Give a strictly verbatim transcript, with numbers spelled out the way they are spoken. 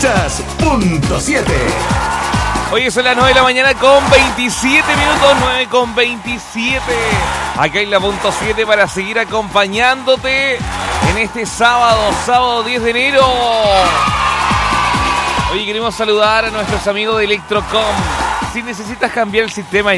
Escuchas Punto siete. Hoy son las nueve de la mañana con veintisiete minutos, nueve con veintisiete. Acá en la Punto siete para seguir acompañándote en este sábado, sábado diez de enero. Hoy queremos saludar a nuestros amigos de Electrocom. Si necesitas cambiar el sistema